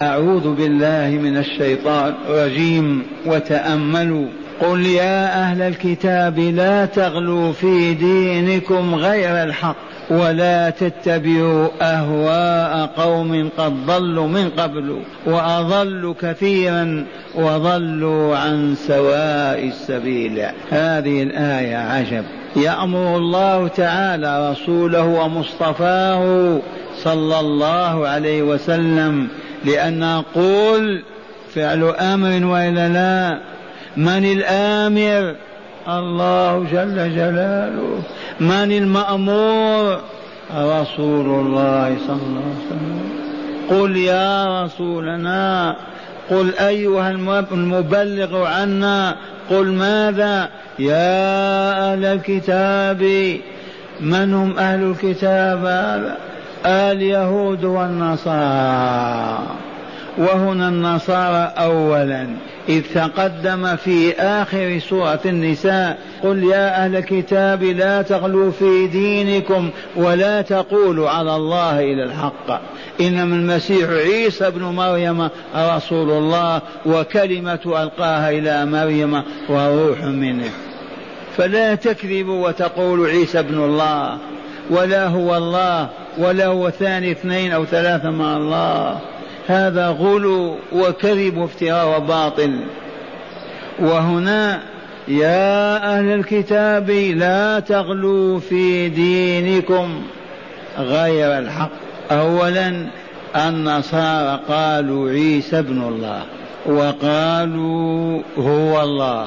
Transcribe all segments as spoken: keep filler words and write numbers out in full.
أعوذ بالله من الشيطان الرجيم. وتأملوا: قل يا أهل الكتاب لا تغلوا في دينكم غير الحق ولا تتبعوا أهواء قوم قد ضلوا من قبل وأضلوا كثيرا وضلوا عن سواء السبيل. هذه الآية عجب. يأمر الله تعالى رسوله ومصطفاه صلى الله عليه وسلم، لأن نقول فعل أمر وإلا لا؟ من الآمر؟ الله جل جلاله. من المأمور؟ رسول الله صلى الله عليه وسلم. قل يا رسولنا، قل أيها المبلغ عنا، قل ماذا؟ يا أهل الكتاب. من هم أهل الكتاب؟ اليهود والنصارى. وهنا النصارى أولا، إذ تقدم في آخر سورة النساء: قل يا أهل الكتاب لا تغلوا في دينكم ولا تقولوا على الله إلا الحق إنما المسيح عيسى ابن مريم رسول الله وكلمة ألقاها إلى مريم وروح منه. فلا تكذبوا وتقولوا عيسى ابن الله، ولا هو الله، ولا هو ثاني اثنين أو ثلاثة مع الله. هذا غلو وكذب وافتراء وباطل. وهنا يا أهل الكتاب لا تغلوا في دينكم غير الحق. أولا النصارى قالوا عيسى ابن الله، وقالوا هو الله،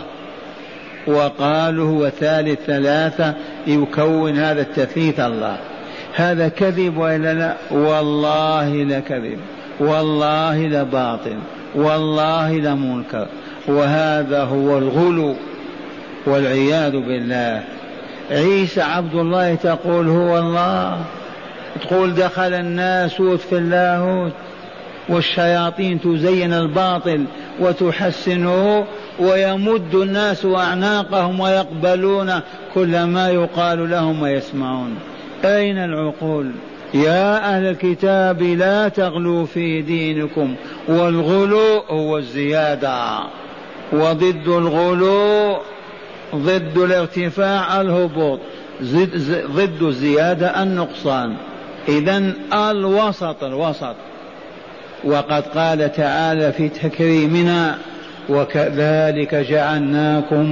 وقالوا هو ثالث ثلاثة يكون هذا التثليث الله. هذا كذب وإلا لا؟ والله لكذب، والله لباطل، والله لمنكر. وهذا هو الغلو والعياذ بالله. عيسى عبد الله تقول هو الله، تقول دخل الناسوت في اللاهوت، والشياطين تزين الباطل وتحسنه، ويمد الناس أعناقهم ويقبلون كل ما يقال لهم ويسمعون. أين العقول؟ يا أهل الكتاب لا تغلوا في دينكم. والغلو هو الزيادة، وضد الغلو ضد الارتفاع الهبوط، ضد الزيادة النقصان. إذن الوسط الوسط. وقد قال تعالى في تكريمنا: وكذلك جعلناكم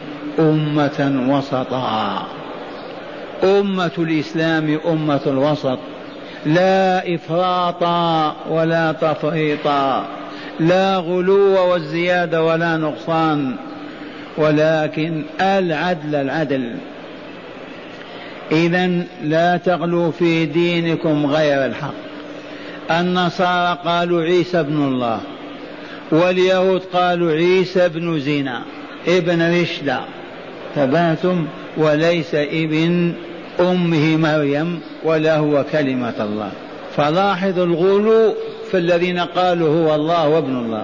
أمة وسطا. أمة الإسلام أمة الوسط، لا إفراطا ولا تفريطا، لا غلو والزيادة ولا نقصان، ولكن العدل العدل. إذن لا تغلوا في دينكم غير الحق. النصارى قالوا عيسى ابن الله، واليهود قالوا عيسى ابن زنا ابن رشدة، تبهتم، وليس ابن أمه مريم ولا هو كلمة الله. فلاحظوا الغلو في الذين قالوا هو الله وابن الله،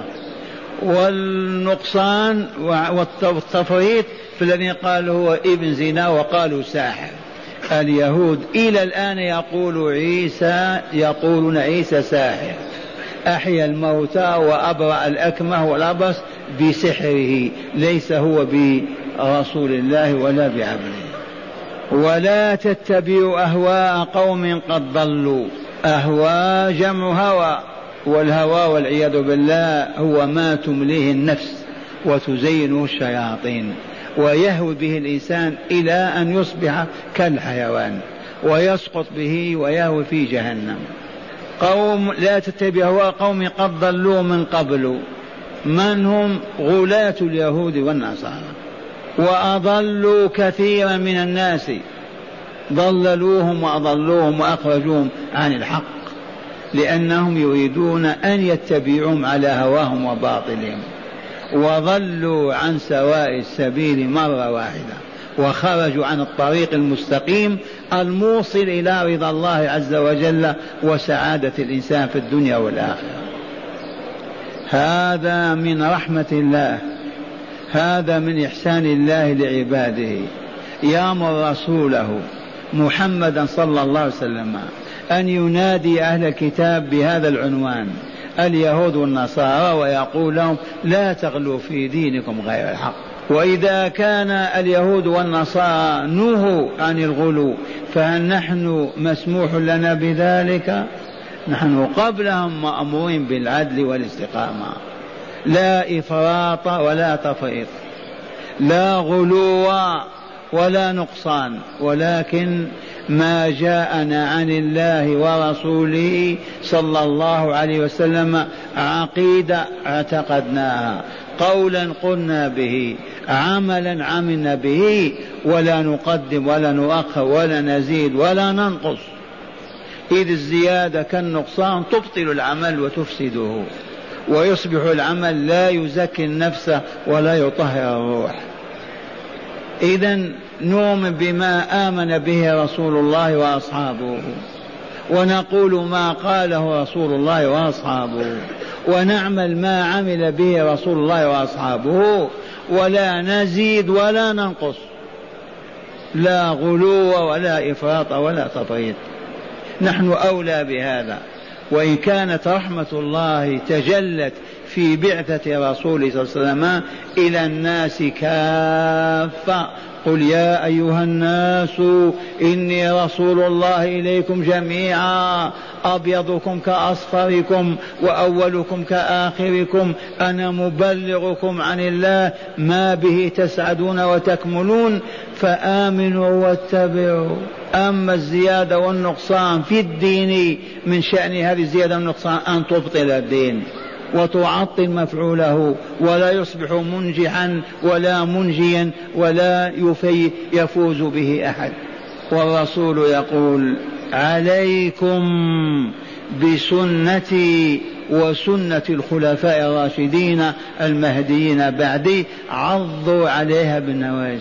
والنقصان والتفريط في الذين قالوا هو ابن زنا وقالوا ساحر. اليهود إلى الآن يقول عيسى يقولون عيسى ساحر، أحيا الموتى وأبرأ الأكمه والأبرص بسحره، ليس هو برسول الله ولا بعبده. ولا تتبعوا أهواء قوم قد ضلوا. أهواء جمع هوى، والهوى والعياذ بالله هو ما تمليه النفس وتزينه الشياطين، ويهوي به الإنسان إلى أن يصبح كالحيوان ويسقط به ويهوي في جهنم. قوم لا تتبعوا أهواء قوم قد ضلوا من قبل. من هم؟ غلاة اليهود والنصارى، وأضلوا كثيرا من الناس، ضللوهم وأضلوهم وأخرجوهم عن الحق، لأنهم يريدون أن يتبعوهم على هواهم وباطلهم، وضلوا عن سواء السبيل مرة واحدة، وخرجوا عن الطريق المستقيم الموصل إلى رضا الله عز وجل وسعادة الإنسان في الدنيا والآخرة. هذا من رحمة الله، هذا من إحسان الله لعباده. يأمر رسوله محمدا صلى الله عليه وسلم أن ينادي أهل الكتاب بهذا العنوان: اليهود والنصارى ويقول لهم لا تغلوا في دينكم غير الحق. وإذا كان اليهود والنصارى نهوا عن الغلو فهل نحن مسموح لنا بذلك؟ نحن قبلهم مأمورين بالعدل والاستقامة، لا إفراط ولا تفريط، لا غلو ولا نقصان، ولكن ما جاءنا عن الله ورسوله صلى الله عليه وسلم عقيدة اعتقدناها، قولا قلنا به، عملا عملنا به، ولا نقدم ولا نؤخر ولا نزيد ولا ننقص، إذ الزيادة كالنقصان تبطل العمل وتفسده، ويصبح العمل لا يزكي النفس ولا يطهر الروح. إذن نؤمن بما آمن به رسول الله وأصحابه، ونقول ما قاله رسول الله وأصحابه، ونعمل ما عمل به رسول الله وأصحابه، ولا نزيد ولا ننقص، لا غلو ولا إفراط ولا تفريط. نحن أولى بهذا. وإن كانت رحمة الله تجلت في بعثة رسوله صلى الله عليه وسلم إلى الناس كافة، قل يا أيها الناس إني رسول الله إليكم جميعا أبيضكم كأصفركم وأولكم كآخركم، أنا مبلغكم عن الله ما به تسعدون وتكملون، فآمنوا واتبعوا. أما الزيادة والنقصان في الدين من شأن هذه الزيادة والنقصان أن تبطل الدين وتعطل مفعوله، ولا يصبح منجحا ولا منجيا ولا يفي يفوز به أحد. والرسول يقول عليكم بسنتي وسنة الخلفاء الراشدين المهديين بعدي، عضوا عليها بالنواجذ،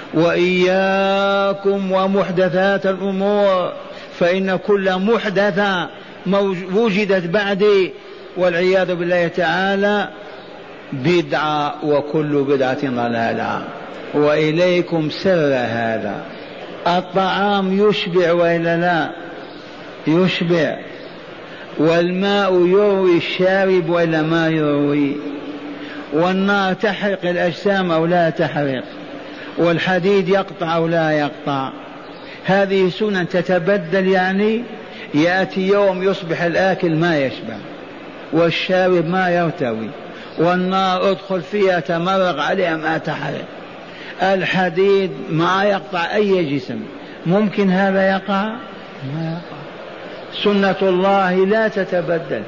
وإياكم ومحدثات الأمور، فإن كل محدثة وجدت بعدي والعياذ بالله تعالى بدعة، وكل بدعة ضلالة. وإليكم سر هذا، الطعام يشبع وإلا لا؟ يشبع. والماء يروي الشارب وإلا ما يروي؟ والنار تحرق الأجسام أو لا تحرق؟ والحديد يقطع أو لا يقطع؟ هذه سنن تتبدل، يعني يأتي يوم يصبح الآكل ما يشبع والشارب ما يرتوي، والنار ادخل فيها تمرق عليها ما تحرق، الحديد ما يقطع أي جسم. ممكن هذا يقع؟ ما يقع. سنة الله لا تتبدل.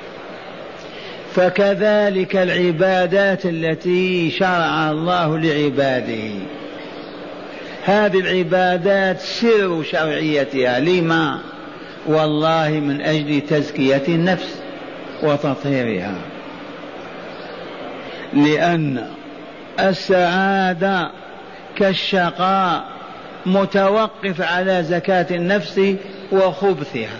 فكذلك العبادات التي شرعها الله لعباده، هذه العبادات سر شرعيتها. لما؟ والله من أجل تزكية النفس وتطهيرها، لأن السعادة كالشقاء متوقف على زكاة النفس وخبثها.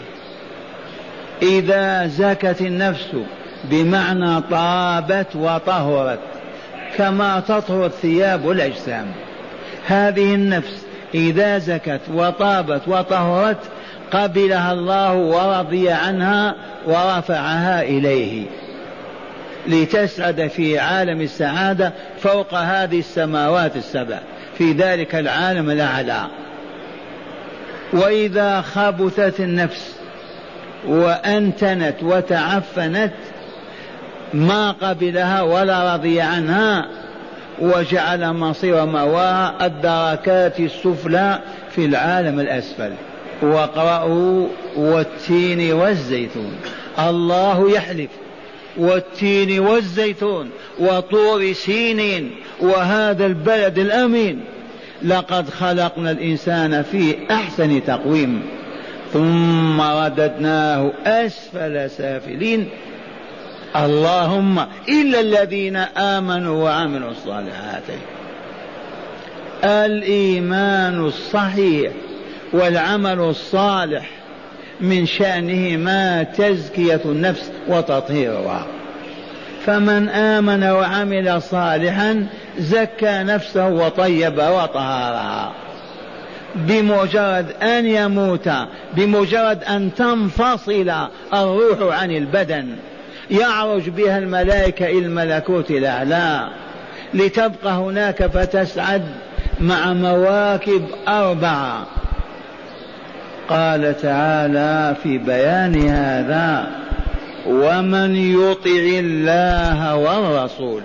إذا زكت النفس بمعنى طابت وطهرت كما تطهر الثياب والأجسام، هذه النفس إذا زكت وطابت وطهرت قبلها الله ورضي عنها ورفعها إليه لتسعد في عالم السعادة فوق هذه السماوات السبع، في ذلك العالم الأعلى. وإذا خبثت النفس وأنتنت وتعفنت ما قبلها ولا رضي عنها، وجعل مصير مواها الدركات السفلى في العالم الأسفل. واقرأوا والتين والزيتون، الله يحلف والتين والزيتون وطور سينين وهذا البلد الأمين، لقد خلقنا الإنسان في أحسن تقويم ثم رددناه أسفل سافلين، اللهم إلا الذين آمنوا وعملوا الصالحات. الإيمان الصحيح والعمل الصالح من شأنهما تزكية النفس وتطهيرها، فمن آمن وعمل صالحا زكى نفسه وطيبها وطهرها. بمجرد أن يموت، بمجرد أن تنفصل الروح عن البدن، يعرج بها الملائكة إلى الملكوت الأعلى لتبقى هناك فتسعد مع مواكب أربعة. قال تعالى في بيان هذا: ومن يطع الله والرسول.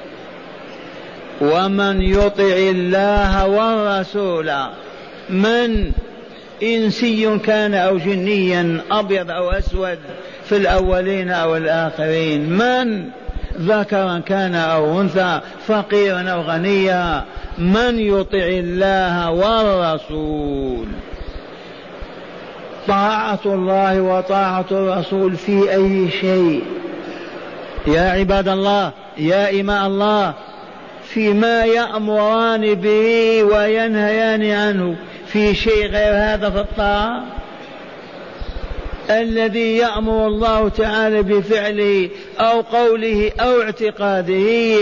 ومن يطع الله والرسول، من إنسي كان أو جنيا، أبيض أو أسود، في الأولين أو الآخرين، من ذكرا كان أو أنثى، فقيرا أو غنيا، من يطع الله والرسول. طاعة الله وطاعة الرسول في أي شيء يا عباد الله، يا إماء الله، فيما يأمران به وينهيان عنه، في شيء غير هذا في الطاعة؟ الذي يأمر الله تعالى بفعله أو قوله أو اعتقاده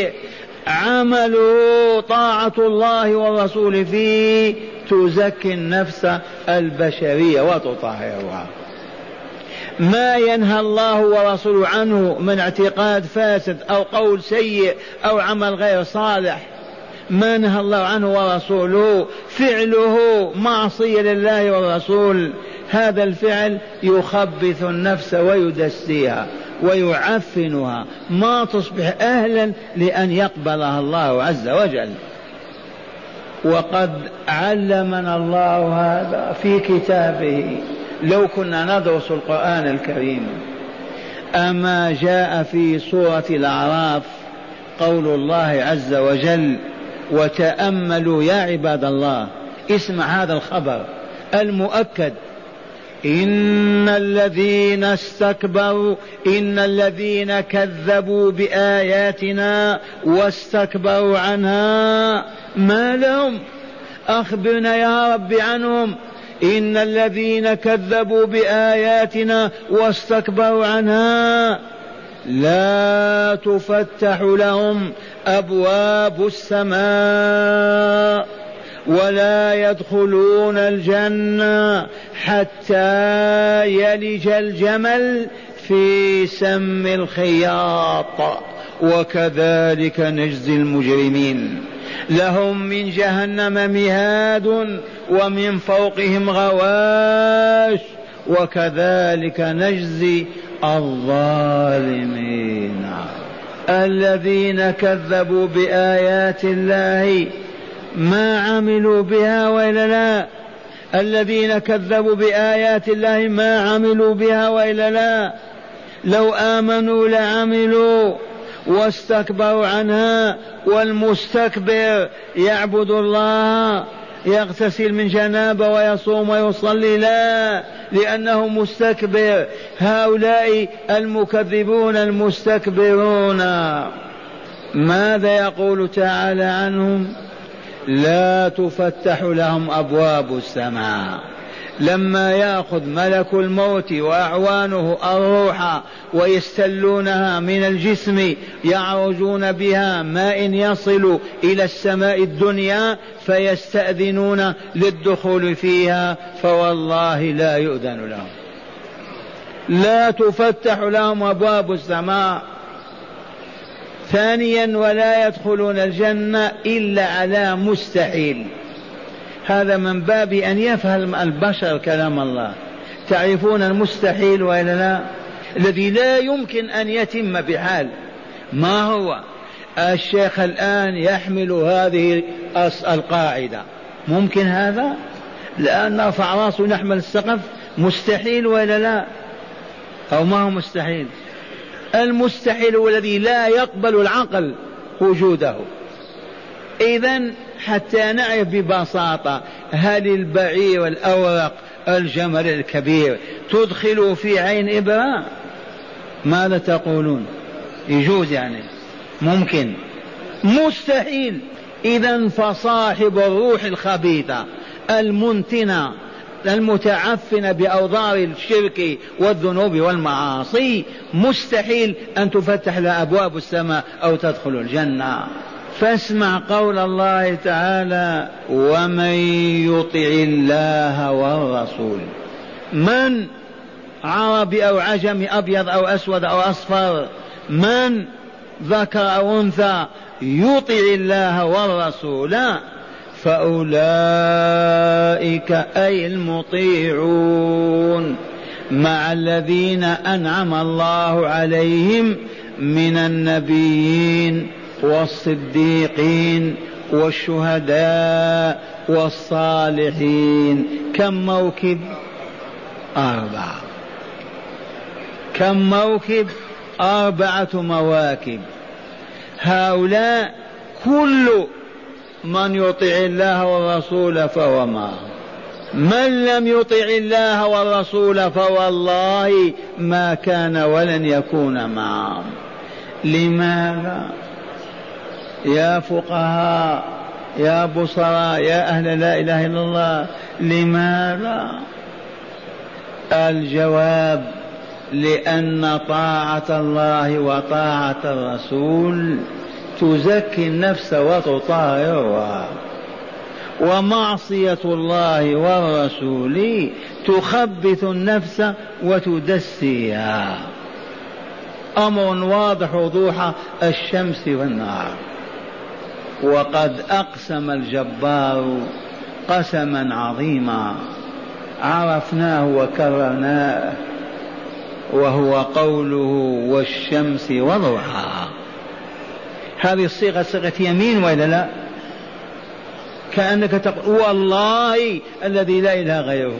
عمله طاعة الله والرسول فيه، تزكي النفس البشرية وتطهرها. ما ينهى الله ورسوله عنه من اعتقاد فاسد أو قول سيء أو عمل غير صالح، ما نهى الله عنه ورسوله، فعله معصية لله والرسول، هذا الفعل يخبث النفس ويدسيها ويعفنها، ما تصبح أهلا لأن يقبلها الله عز وجل. وقد علمنا الله هذا في كتابه، لو كنا ندرس القرآن الكريم. أما جاء في سورة الأعراف قول الله عز وجل: وتأملوا يا عباد الله، اسمع هذا الخبر المؤكد: إن الذين استكبروا إن الذين كذبوا بآياتنا واستكبروا عنها ما لهم، أخبرنا يا رب عنهم. إن الذين كذبوا بآياتنا واستكبروا عنها لا تفتح لهم أبواب السماء ولا يدخلون الجنة حتى يلج الجمل في سم الخياط، وكذلك نجزي المجرمين. لهم من جهنم مهاد ومن فوقهم غواش وكذلك نجزي الظالمين. الذين كذبوا بآيات الله ما عملوا بها وإلا لا؟ الذين كذبوا بآيات الله ما عملوا بها وإلا لا؟ لو آمنوا لعملوا واستكبروا عنها. والمستكبر يعبد الله، يغتسل من جنابه ويصوم ويصلي، لا، لأنه مستكبر. هؤلاء المكذبون المستكبرون ماذا يقول تعالى عنهم؟ لا تفتح لهم أبواب السماء. لما يأخذ ملك الموت وأعوانه الروح ويستلونها من الجسم يعرجون بها ما إن يصلوا إلى السماء الدنيا فيستأذنون للدخول فيها، فوالله لا يؤذن لهم، لا تفتح لهم أبواب السماء. ثانيا ولا يدخلون الجنة إلا على مستحيل. هذا من باب أن يفهم البشر كلام الله. تعرفون المستحيل وإلا لا؟ الذي لا يمكن أن يتم بحال. ما هو؟ الشيخ الآن يحمل هذه القاعدة، ممكن هذا؟ لأن نرفع راسه نحمل السقف، مستحيل وإلا لا؟ أو ما هو مستحيل؟ المستحيل هو الذي لا يقبل العقل وجوده. إذن حتى نعرف ببساطة، هل البعير الأورق الجمل الكبير تدخل في عين إبرة؟ ماذا تقولون؟ يجوز يعني؟ ممكن؟ مستحيل. إذن فصاحب الروح الخبيثة المنتنة المتعفنة بأوضار الشرك والذنوب والمعاصي مستحيل أن تفتح له أبواب السماء أو تدخل الجنة. فاسمع قول الله تعالى: ومن يطع الله والرسول. من عربي أو عجمي، أبيض أو أسود أو أصفر، من ذكر أو أنثى يطع الله والرسول فأولئك أي المطيعون مع الذين أنعم الله عليهم من النبيين والصديقين والشهداء والصالحين. كم موكب؟ أربعة. كم موكب؟ أربعة مواكب. هؤلاء كل من يطع الله والرسول فهو معه، من لم يطع الله والرسول فوالله ما كان ولن يكون معهم. لماذا يا فقهاء يا بصراء يا أهل لا إله إلا الله؟ لماذا؟ الجواب لأن طاعة الله وطاعة الرسول تزكي النفس وتطهرها، ومعصية الله والرسول تخبث النفس وتدسيها. أمر واضح وضوح الشمس والنهار. وقد أقسم الجبار قسما عظيما عرفناه وكررناه، وهو قوله والشمس وضحاها. هذه الصيغة صيغة يمين ولا لا؟ كأنك تقول والله الذي لا إله غيره.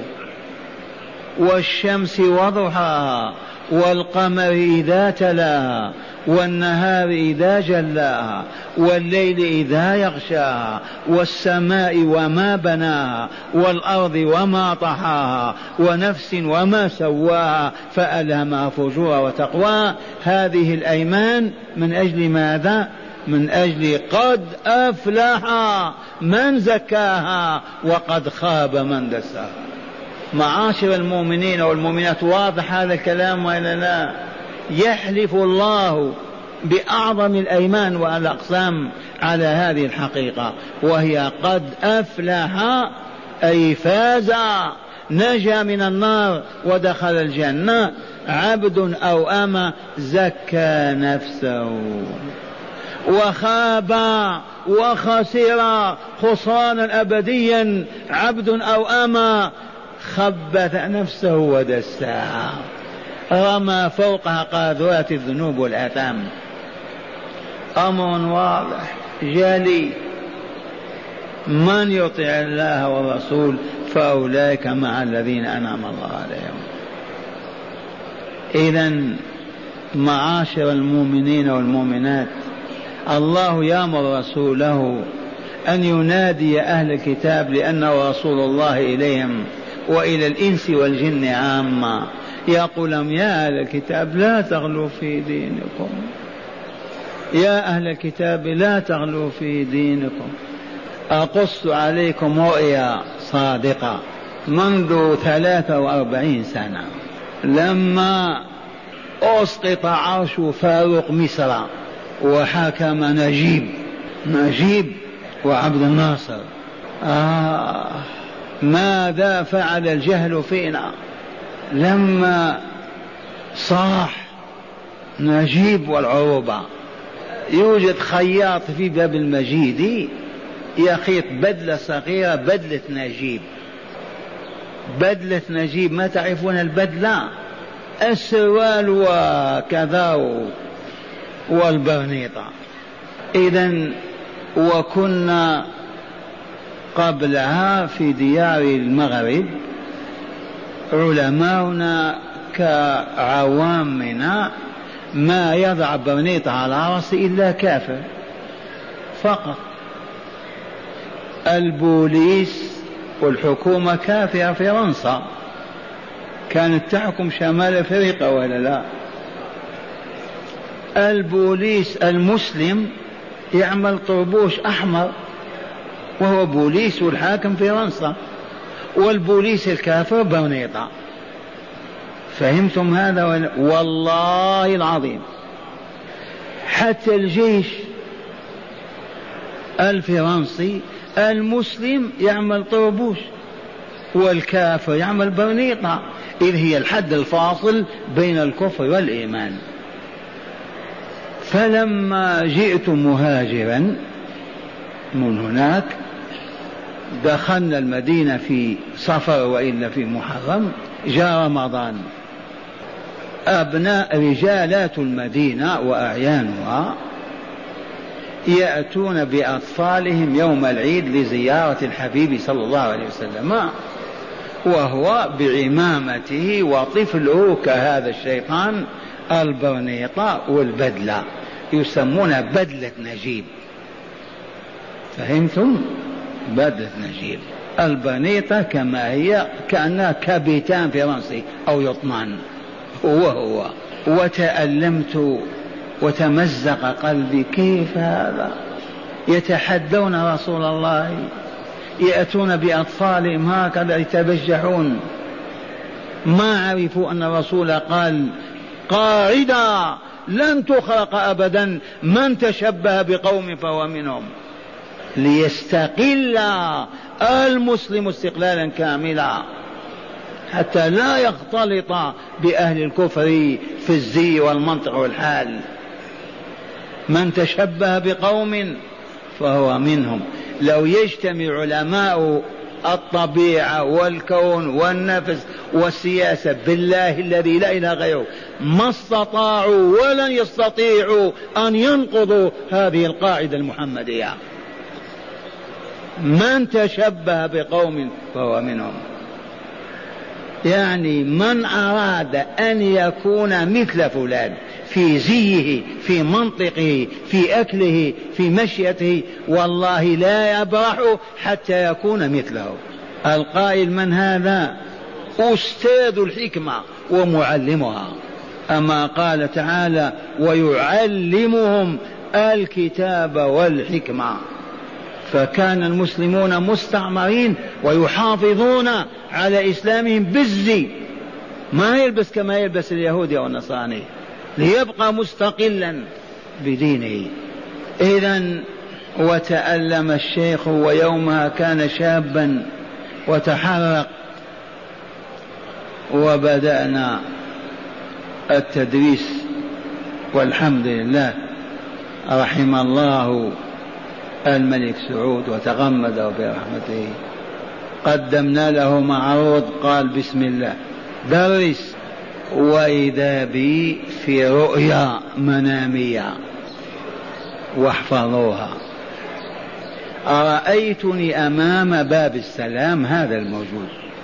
والشمس وضحاها والقمر إذا تلاها والنهار إذا جلاها والليل إذا يغشاها والسماء وما بناها والأرض وما طحاها ونفس وما سواها فألهمها فجورها وتقواها. هذه الأيمان من أجل ماذا؟ من أجل قد أفلح من زكاها وقد خاب من دساها. معاشر المؤمنين والمؤمنات، واضح هذا الكلام وإلا لا؟ يحلف الله بأعظم الأيمان والأقسام على هذه الحقيقة، وهي قد أفلح أي فاز، نجا من النار ودخل الجنة، عبد أو أمة زكى نفسه، وخاب وخسر خسرانا أبديا عبد أو أمة خبث نفسه ودساها، رمى فوقها قاذورات الذنوب والآثام. أمر واضح جلي. من يطع الله والرسول فأولئك مع الذين أنعم الله عليهم. إذن معاشر المؤمنين والمؤمنات، الله يأمر رسوله أن ينادي أهل الكتاب لأنه رسول الله إليهم وإلى الإنس والجن عامة، يقول لهم يا أهل الكتاب لا تغلوا في دينكم، يا أهل الكتاب لا تغلوا في دينكم. أقص عليكم رؤيا صادقة منذ ثلاثة وأربعين سنة لما أسقط عرش فاروق مصر وحكم نجيب نجيب وعبد الناصر. آه ماذا فعل الجهل فينا لما صاح نجيب والعروبة؟ يوجد خياط في باب المجيد يخيط بدلة صغيرة، بدلة نجيب، بدلة نجيب، ما تعرفون البدلة؟ السروال وكذا والبرنيطة. إذن وكنا قبلها في ديار المغرب علماؤنا كعوامنا ما يضع برنيطة على رأسه إلا كافر فقط. البوليس والحكومة كافرة فرنسا كانت تحكم شمال أفريقيا ولا لا؟ البوليس المسلم يعمل طربوش أحمر وهو بوليس والحاكم فرنسا، والبوليس الكافر برنيطة. فهمتم هذا ولا؟ والله العظيم حتى الجيش الفرنسي المسلم يعمل طربوش والكافر يعمل برنيطة. إذ هي الحد الفاصل بين الكفر والإيمان. فلما جئت مهاجرا من هناك دخلنا المدينة في صفر وإلا في محرم، جاء رمضان، أبناء رجالات المدينة وأعيانها يأتون بأطفالهم يوم العيد لزيارة الحبيب صلى الله عليه وسلم، وهو بعمامته وطفله كهذا الشيطان البرنيطة والبدلة، يسمون بدلة نجيب. فهمتم؟ بدلة نجيب، البرنيطة كما هي كأنها كابيتان فرنسي أو يطمان، هو هو. وتألمت وتمزق قلبي، كيف هذا؟ يتحدون رسول الله، يأتون بأطفالهم هكذا يتبجحون. ما عرفوا أن الرسول قال قاعدة لن تخرق أبدا، من تشبه بقوم فهو منهم، ليستقل المسلم استقلالا كاملا حتى لا يختلط بأهل الكفر في الزي والمنطق والحال. من تشبه بقوم فهو منهم. لو يجتمع علماء الطبيعة والكون والنفس والسياسة بالله الذي لا إله غيره ما استطاعوا ولن يستطيعوا أن ينقضوا هذه القاعدة المحمدية. من تشبه بقوم فهو منهم، يعني من أراد أن يكون مثل فلان في زيه في منطقه في أكله في مشيته والله لا يبرح حتى يكون مثله. القائل من هذا؟ أستاذ الحكمة ومعلمها. أما قال تعالى ويعلمهم الكتاب والحكمة. فكان المسلمون مستعمرين ويحافظون على إسلامهم بالزي، ما يلبس كما يلبس اليهودي والنصراني، ليبقى مستقلا بدينه. إذن وتألم الشيخ ويومها كان شابا وتحرق، وبدأنا التدريس والحمد لله. رحم الله الملك سعود وتغمده برحمته، قدمنا له معروض قال بسم الله درس، وإذا بي في رؤيا منامية واحفظوها، أرأيتني أمام باب السلام هذا الموجود،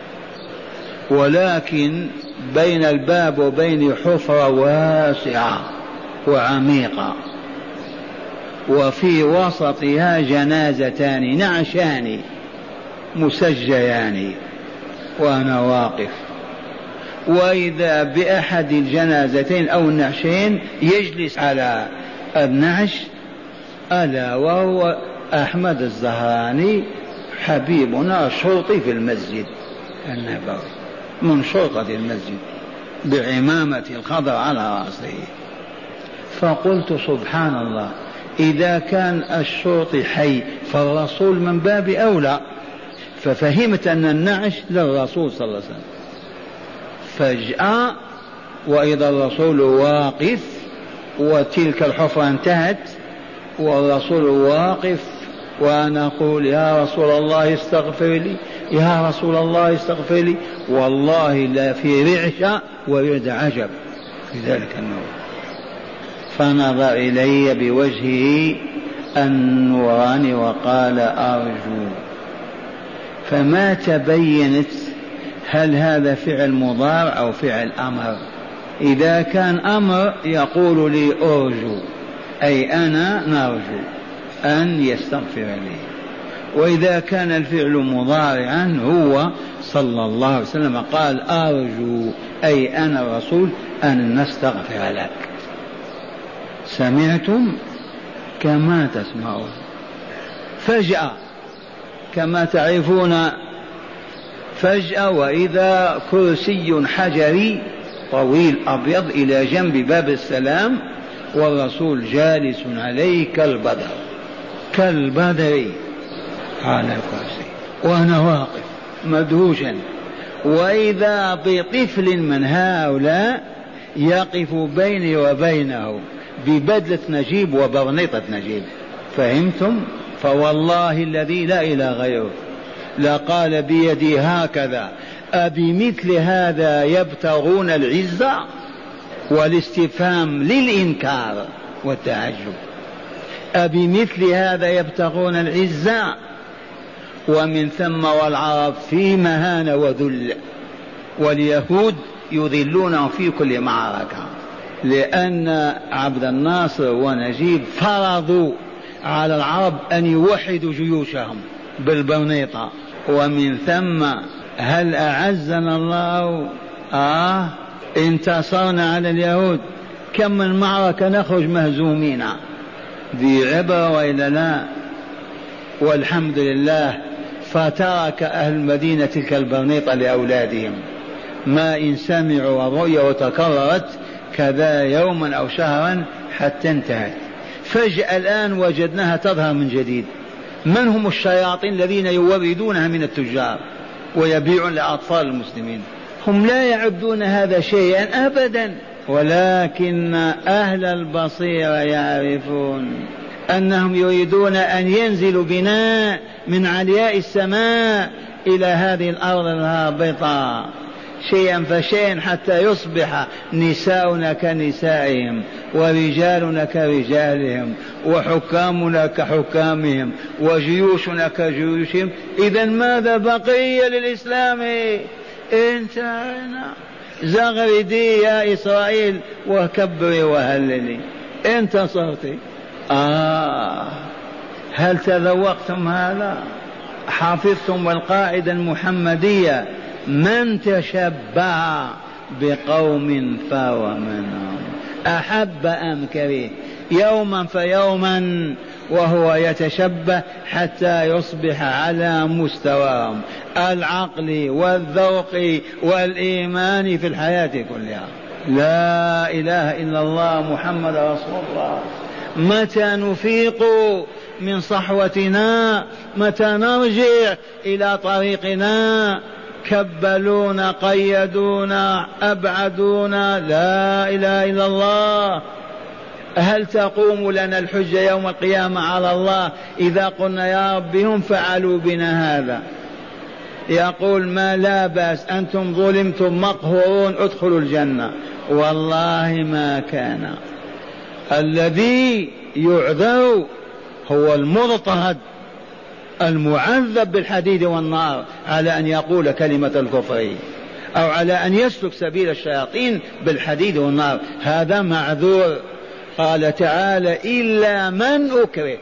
ولكن بين الباب وبين حفرة واسعة وعميقة، وفي وسطها جنازتان نعشان مسجيان وأنا واقف، وإذا بأحد الجنازتين أو النعشين يجلس على النعش ألا وهو أحمد الزهراني حبيبنا الشرطي في المسجد النبوي من شرطة المسجد بعمامة الخضر على رأسه. فقلت سبحان الله، إذا كان الشرطي حي فالرسول من باب أولى. ففهمت أن النعش للرسول صلى الله عليه وسلم. فجأة وإذا الرسول واقف وتلك الحفرة انتهت والرسول واقف، وأنا أقول يا رسول الله استغفر لي، يا رسول الله استغفر لي، والله لا في رعشة ويد عجب في ذلك النور. فنظر إلي بوجهه النوراني وقال أرجو. فما تبينت هل هذا فعل مضارع أو فعل أمر. إذا كان أمر يقول لي أرجو أي أنا نرجو أن يستغفر لي، وإذا كان الفعل مضارعا هو صلى الله عليه وسلم قال أرجو أي أنا الرسول أن نستغفر لك. سمعتم كما تسمعون. فجأة كما تعرفون فجأة وإذا كرسي حجري طويل أبيض إلى جنب باب السلام والرسول جالس عليه كالبدر كالبدر على الكرسي، وأنا واقف مدهوشا. وإذا بطفل من هؤلاء يقف بيني وبينه ببدلة نجيب وبرنيطة نجيب. فهمتم؟ فوالله الذي لا إله غيره لقال بيدي هكذا أبمثل هذا يبتغون العزة؟ والاستفهام للإنكار والتعجب. أبمثل هذا يبتغون العزة؟ ومن ثم والعرب في مهانة وذل، واليهود يذلون في كل معركة، لأن عبد الناصر ونجيب فرضوا على العرب أن يوحدوا جيوشهم بالبرنيطة. ومن ثم هل أعزنا الله؟ آه انتصرنا على اليهود، كم من معركة نخرج مهزومين. ذي عبرة وإلا لا؟ والحمد لله. فترك أهل المدينة تلك البرنيطة لأولادهم، ما إن سمعوا الرؤيا وتكررت كذا يوما أو شهرا حتى انتهت. فجأة الآن وجدناها تظهر من جديد. من هم الشياطين الذين يوردونها من التجار ويبيعون لأطفال المسلمين؟ هم لا يعدون هذا شيئا أبدا، ولكن أهل البصيرة يعرفون أنهم يريدون أن ينزلوا بنا من علياء السماء إلى هذه الأرض الهابطة شيئا فشيئا حتى يصبح نساؤنا كنسائهم ورجالنا كرجالهم وحكامنا كحكامهم وجيوشنا كجيوشهم. إذن ماذا بقي للإسلام؟ انتهينا. زغردي يا إسرائيل وكبري وهللي، انتصرتي. آه هل تذوقتم هذا؟ حفظتم القاعدة المحمدية: من تشبه بقوم فهو منهم، أحب أم كره، يوما فيوما وهو يتشبه حتى يصبح على مستواهم العقل والذوق والإيمان في الحياة كلها. لا إله إلا الله محمد رسول الله. متى نفيق من صحوتنا؟ متى نرجع إلى طريقنا؟ كبلونا، قيدونا، أبعدونا. لا إله إلا الله. هل تقوم لنا الحجة يوم القيامة على الله إذا قلنا يا رب هم فعلوا بنا هذا؟ يقول ما لا بأس، أنتم ظلمتم مقهورون ادخلوا الجنة. والله ما كان. الذي يعذر هو المضطهد المعذب بالحديد والنار على أن يقول كلمة الكفر أو على أن يسلك سبيل الشياطين بالحديد والنار، هذا معذور. قال تعالى: إلا من أكره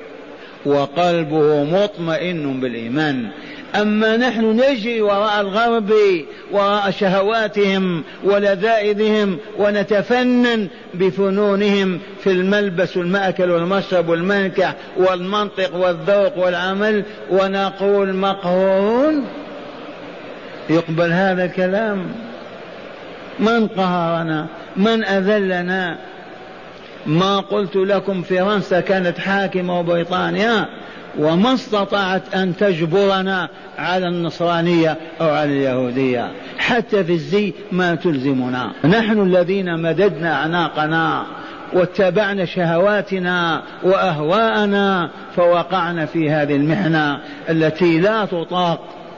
وقلبه مطمئن بالإيمان. أما نحن نجري وراء الغرب وراء شهواتهم ولذائذهم ونتفنن بفنونهم في الملبس والمأكل والمشرب والمنكح والمنطق والذوق والعمل ونقول مقهورون. يقبل هذا الكلام؟ من قهرنا؟ من أذلنا؟ ما قلت لكم فرنسا كانت حاكمة وبريطانيا وما استطاعت أن تجبرنا على النصرانية أو على اليهودية، حتى في الزي ما تلزمنا. نحن الذين مددنا أعناقنا واتبعنا شهواتنا وأهواءنا فوقعنا في هذه المحنة التي لا تطاق.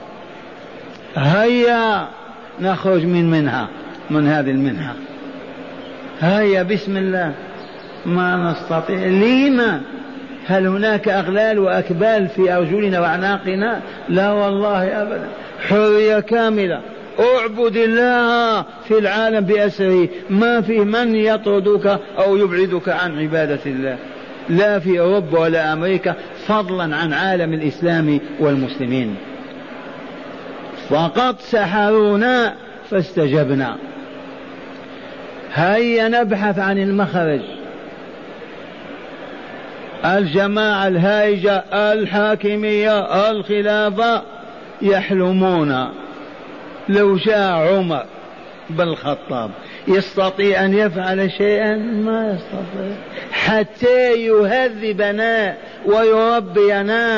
هيا نخرج من منها من هذه المنحة. هيا بسم الله. ما نستطيع. لما؟ هل هناك أغلال وأكبال في أرجلنا وأعناقنا؟ لا والله أبدا. حرية كاملة. اعبد الله في العالم بأسره، ما في من يطردك أو يبعدك عن عبادة الله، لا في أوروبا ولا أمريكا، فضلا عن عالم الإسلام والمسلمين. فقط سحرونا فاستجبنا. هيا نبحث عن المخرج. الجماعة الهائجة الحاكمية الخلافة يحلمون لو شاء عمر بن الخطاب يستطيع أن يفعل شيئا؟ ما يستطيع، حتى يهذبنا ويربينا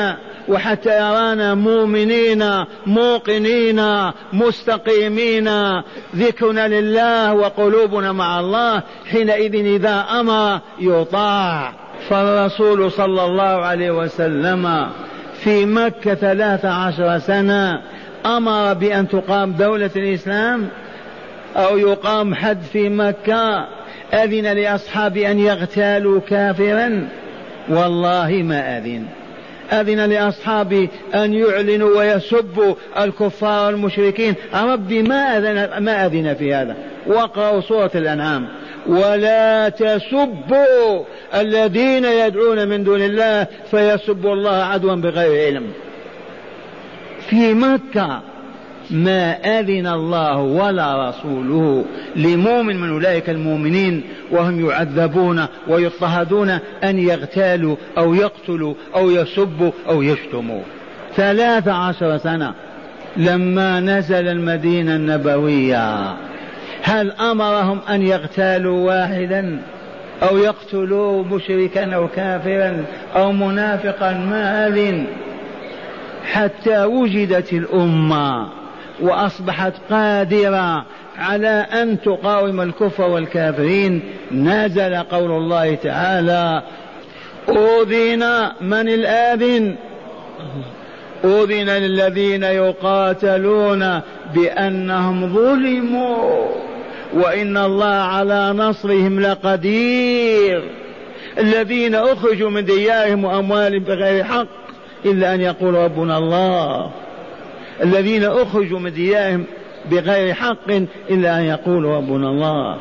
وحتى يرانا مؤمنين موقنين مستقيمين، ذكرنا لله وقلوبنا مع الله، حينئذ إذا أمر يطاع. فالرسول صلى الله عليه وسلم في مكة ثلاث عشر سنة أمر بأن تقام دولة الإسلام أو يقام حد في مكة، أذن لأصحاب أن يغتالوا كافرا؟ والله ما أذن. أذن لأصحاب أن يعلنوا ويسبوا الكفار المشركين؟ ربي ما أذن, ما أذن في هذا. وقرأوا سورة الأنعام: ولا تسبوا الذين يدعون من دون الله فيسبوا الله عدوا بغير علم. في مكة ما أذن الله ولا رسوله لمؤمن من أولئك المؤمنين وهم يعذبون ويضطهدون أن يغتالوا أو يقتلوا أو يسبوا أو يشتموا. ثلاث عشر سنة. لما نزل المدينة النبوية هل أمرهم أن يغتالوا واحدا أو يقتلوا مشركا أو كافرا أو منافقا؟ ما أذن. حتى وجدت الأمة وأصبحت قادرة على أن تقاوم الكفر والكافرين، نزل قول الله تعالى: أذن. من الآذن؟ أذن للذين يقاتلون بأنهم ظلموا وإن الله على نصرهم لقدير. الذين أخرجوا من ديارهم وأموالهم بغير حق إلا أن يقولوا ربنا الله. الذين أخرجوا من ديارهم بغير حق إلا أن يقولوا ربنا الله.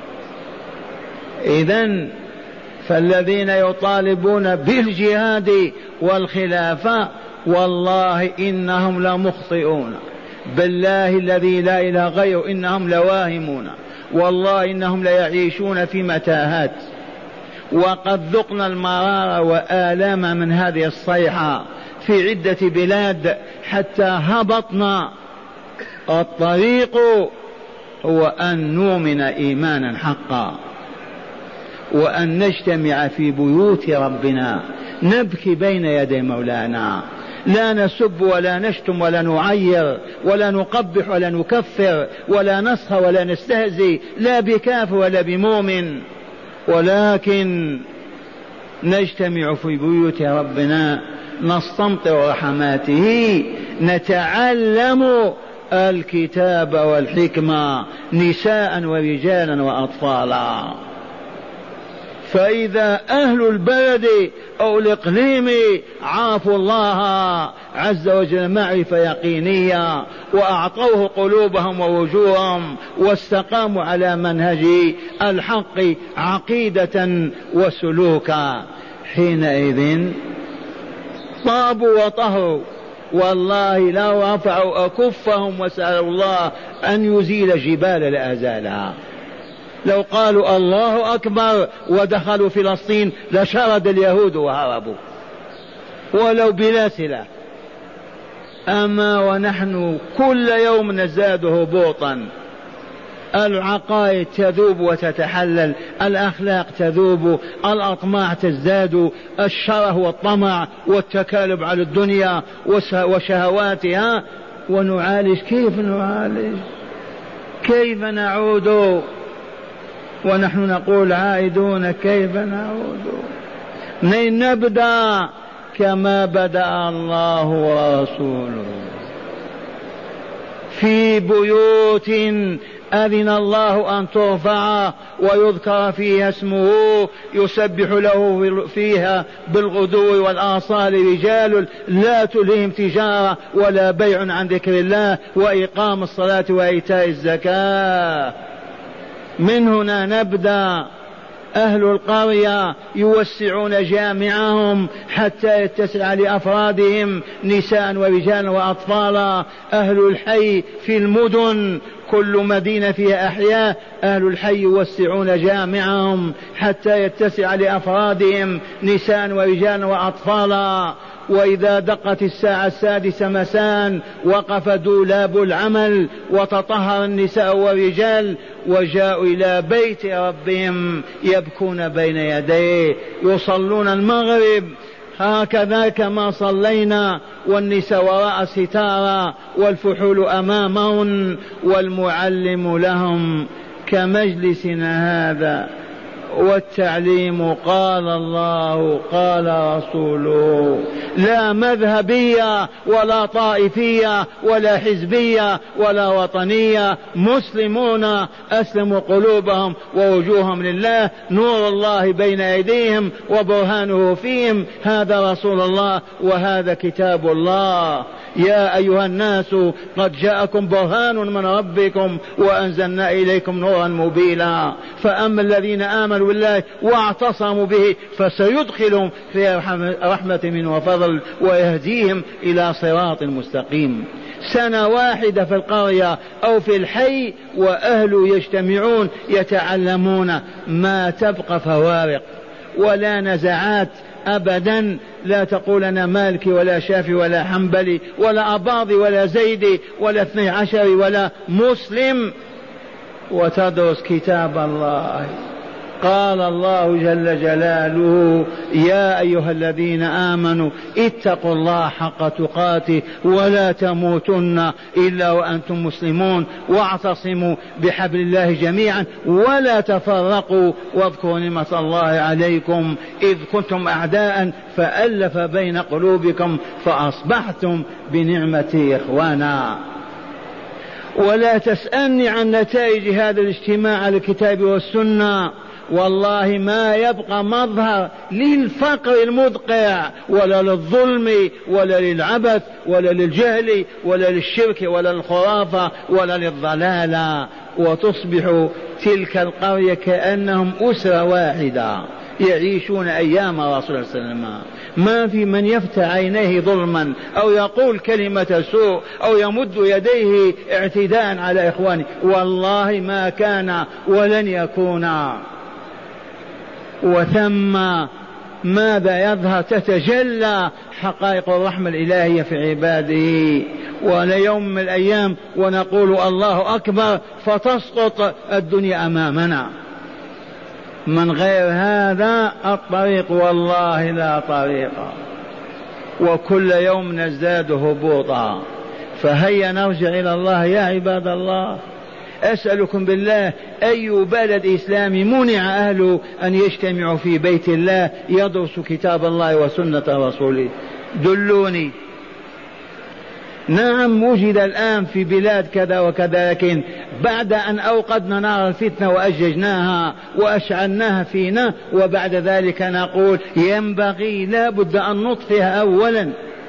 إذن فالذين يطالبون بالجهاد والخلافة والله إنهم لمخطئون، بالله الذي لا إله غيره إنهم لواهمون، والله إنهم ليعيشون في متاهات. وقد ذقنا المرار وآلام من هذه الصيحة في عدة بلاد حتى هبطنا. الطريق هو أن نؤمن إيمانا حقا وأن نجتمع في بيوت ربنا نبكي بين يدي مولانا، لا نسب ولا نشتم ولا نعير ولا نقبح ولا نكفر ولا نسخر ولا نستهزئ لا بكافر ولا بمؤمن، ولكن نجتمع في بيوت ربنا نستمطر رحماته، نتعلم الكتاب والحكمة نساء ورجالا وأطفالا. فإذا أهل البلد أو الإقليم عافوا الله عز وجل معرفة يقينية وأعطوه قلوبهم ووجوههم واستقاموا على منهج الحق عقيدة وسلوكا، حينئذ طابوا وطهروا. والله لو رفعوا أكفهم وسألوا الله أن يزيل جبال لأزالها. لو قالوا الله أكبر ودخلوا فلسطين لشرد اليهود وهربوا ولو بلا سلاح. أما ونحن كل يوم نزداد هبوطا، العقائد تذوب وتتحلل، الأخلاق تذوب، الأطماع تزداد، الشره والطمع والتكالب على الدنيا وشهواتها. ونعالج. كيف نعالج؟ كيف نعود ونحن نقول عائدون؟ كيف نعود؟ منين نبدأ؟ كما بدأ الله ورسوله، في بيوت أذن الله أن ترفع ويذكر فيها اسمه يسبح له فيها بالغدو والآصال رجال لا تلههم تجارة ولا بيع عن ذكر الله وإقام الصلاة وإيتاء الزكاة. من هنا نبدأ. أهل القرية يوسعون جامعهم حتى يتسع لأفرادهم نساء ورجال وأطفالا. أهل الحي في المدن كل مدينة فيها أحياء، أهل الحي يوسعون جامعهم حتى يتسع لأفرادهم نساء ورجال وأطفالا. وإذا دقت الساعة السادسة مساء وقف دولاب العمل وتطهر النساء والرجال وجاءوا إلى بيت ربهم يبكون بين يديه، يصلون المغرب هكذا كما صلينا والنساء وراء ستارا والفحول أمامهن والمعلم لهم كمجلسنا هذا، والتعليم قال الله قال رسوله، لا مذهبية ولا طائفية ولا حزبية ولا وطنية، مسلمون أسلموا قلوبهم ووجوههم لله، نور الله بين أيديهم وبرهانه فيهم، هذا رسول الله وهذا كتاب الله. يا أيها الناس قد جاءكم برهان من ربكم وأنزلنا إليكم نورا مبينا، فأما الذين آمنوا بالله واعتصموا به فسيدخلهم في رحمة منه وفضل ويهديهم إلى صراط مستقيم. سنة واحدة في القرية أو في الحي وأهل يجتمعون يتعلمون، ما تبقى فوارق ولا نزعات أبدا، لا تقول أنا مالكي ولا شافي ولا حنبلي ولا أباضي ولا زيدي ولا اثني عشر ولا مسلم، وتدرس كتاب الله. قال الله جل جلاله يا أيها الذين آمنوا اتقوا الله حق تقاته ولا تموتن إلا وأنتم مسلمون واعتصموا بحبل الله جميعا ولا تفرقوا واذكروا نعمة الله عليكم إذ كنتم أعداء فألف بين قلوبكم فأصبحتم بنعمته إخوانا. ولا تسألني عن نتائج هذا الاجتماع على الكتاب والسنة، والله ما يبقى مظهر للفقر المدقع ولا للظلم ولا للعبث ولا للجهل ولا للشرك ولا للخرافة ولا للضلالة، وتصبح تلك القرية كأنهم أسرة واحدة يعيشون أيام رسول الله صلى الله عليه وسلم، ما في من يفتح عينيه ظلما أو يقول كلمة سوء أو يمد يديه اعتداء على إخوانه، والله ما كان ولن يكون. وثم ماذا يظهر؟ تتجلى حقائق الرحمة الإلهية في عباده. وليوم من الأيام ونقول الله أكبر فتسقط الدنيا أمامنا. من غير هذا الطريق والله لا طريق، وكل يوم نزداد هبوطا. فهيا نرجع إلى الله يا عباد الله. أسألكم بالله أي بلد إسلامي منع أهله أن يجتمعوا في بيت الله يدرسوا كتاب الله وسنة رسوله؟ دلوني. نعم وجد الآن في بلاد كذا وكذا، لكن بعد أن أوقدنا نار الفتنة وأججناها وأشعلناها فينا وبعد ذلك نقول ينبغي لا بد أن نطفئها أولا،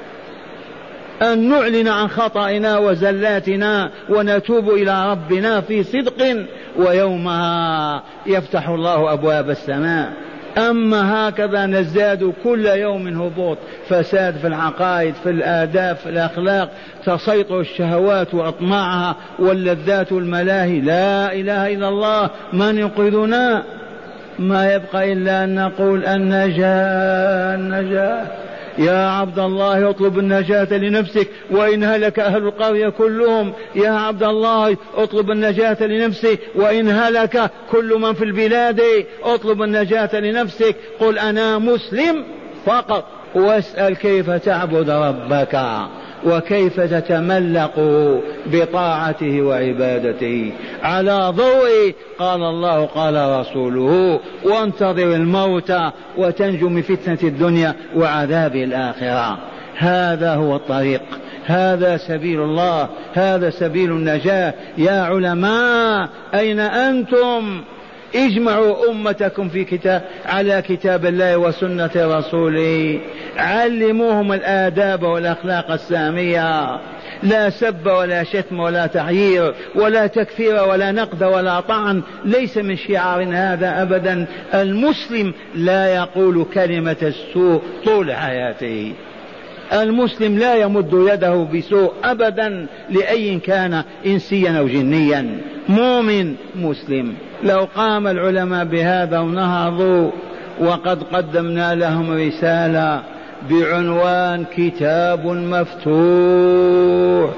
أن نعلن عن خطأنا وزلاتنا ونتوب إلى ربنا في صدق، ويومها يفتح الله أبواب السماء. أما هكذا نزداد كل يوم هبوط، فساد في العقائد في الآداب في الأخلاق، تسيطر الشهوات وأطماعها واللذات والملاهي. لا إله إلا الله، من ينقذنا؟ ما يبقى إلا أن نقول النجاة النجاة. يا عبد الله اطلب النجاة لنفسك وإن هلك أهل القرية كلهم. يا عبد الله اطلب النجاة لنفسك وإن هلك كل من في البلاد. اطلب النجاة لنفسك، قل أنا مسلم فقط، واسأل كيف تعبد ربك وكيف تتملق بطاعته وعبادته على ضوء قال الله قال رسوله، وانتظر الموت وتنجو من فتنة الدنيا وعذاب الآخرة. هذا هو الطريق، هذا سبيل الله، هذا سبيل النجاة. يا علماء أين أنتم؟ اجمعوا أمتكم في كتاب على كتاب الله وسنة رسوله، علموهم الآداب والأخلاق السامية، لا سب ولا شتم ولا تعيير ولا تكفير ولا نقد ولا طعن، ليس من شعار هذا أبدا. المسلم لا يقول كلمة السوء طول حياته، المسلم لا يمد يده بسوء أبدا لأي كان إنسيا أو جنيا، مؤمن مسلم. لو قام العلماء بهذا ونهضوا، وقد قدمنا لهم رسالة بعنوان كتاب مفتوح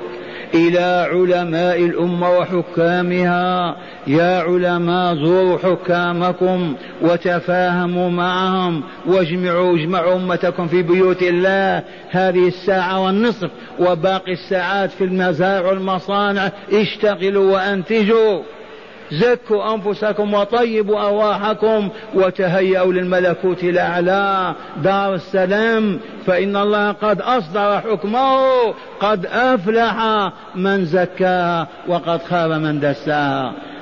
إلى علماء الأمة وحكامها: يا علماء زوروا حكامكم وتفاهموا معهم واجمعوا اجمعوا أمتكم في بيوت الله هذه الساعة والنصف، وباقي الساعات في المزارع والمصانع اشتغلوا وأنتجوا، زكوا أنفسكم وطيبوا أرواحكم وتهيئوا للملكوت الأعلى دار السلام، فإن الله قد أصدر حكمه، قد أفلح من زكاها وقد خاب من دساها.